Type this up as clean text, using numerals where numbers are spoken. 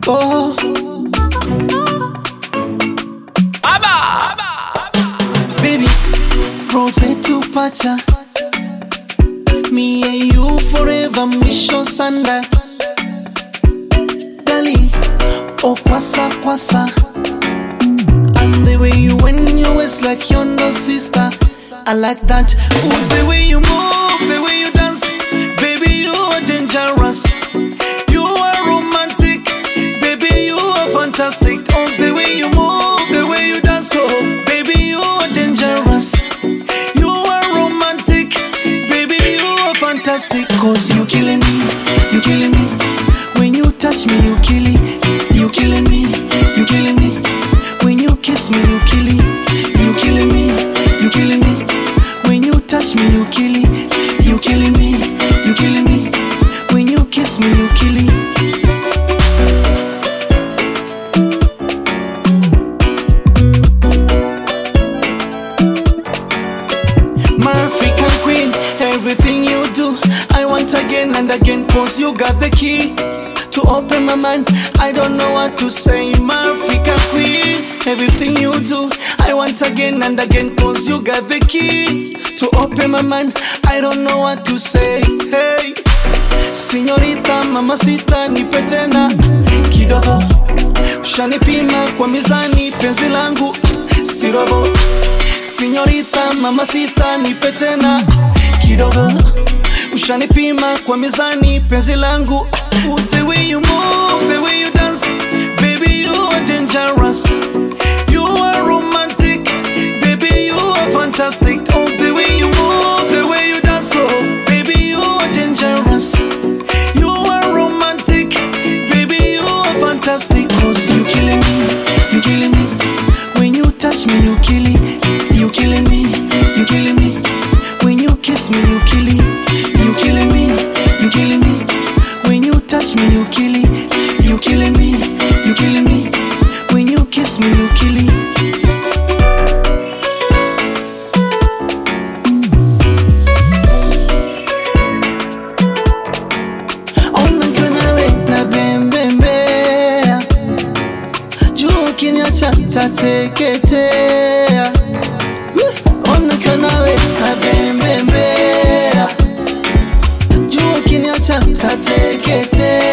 Oh, baby, rose to pacha. Me and you forever, mwisho sanda. Dali, oh kwasa kwasa. And the way you when you waist like your no sister, I like that. Ooh, the way you move, the way you dance, baby you are dangerous. You are romantic, baby you are fantastic. Oh, the way you move, the way you dance, oh, baby you are dangerous. You are romantic, baby you are fantastic. Cause you killing me, you killing me. When you touch me, you killing, you killing me, you killing me. When you kiss me, you killing, you killing me, you killing me. When you touch me, you killing, you killing me, you killing me. When you kiss me, you killing. My African queen, everything you do, I want again and again. Cause you got the key to open my mind. I don't know what to say. My African queen, everything you do, I want again and again. Cause you got the key to open my mind. I don't know what to say. Hey, señorita, mamacita, nipe tena kidogo. Ushanipima kwa mizani, penzi langu sirobo. Señorita, mamacita, nipe tena kidogo. Ushanipima kwa mizani, penzi langu. The way you move, the way you dance, baby you are dangerous. You are romantic, baby you are fantastic. Oh, the way you move, the way you dance, oh, baby you are dangerous. You are romantic, baby you are fantastic. Cause you killing me, you killing me. When you touch me, you killing, you killing me, you killing me. When you kiss me, you killing, you killing me, you killing me. When you touch me, you killing, you killing me, you killing me. When you kiss me, you killing. Ona nawe na bembembea, juu ukiniacha tateketea. Ona nawe na bembembea, juu ukiniacha tateketea.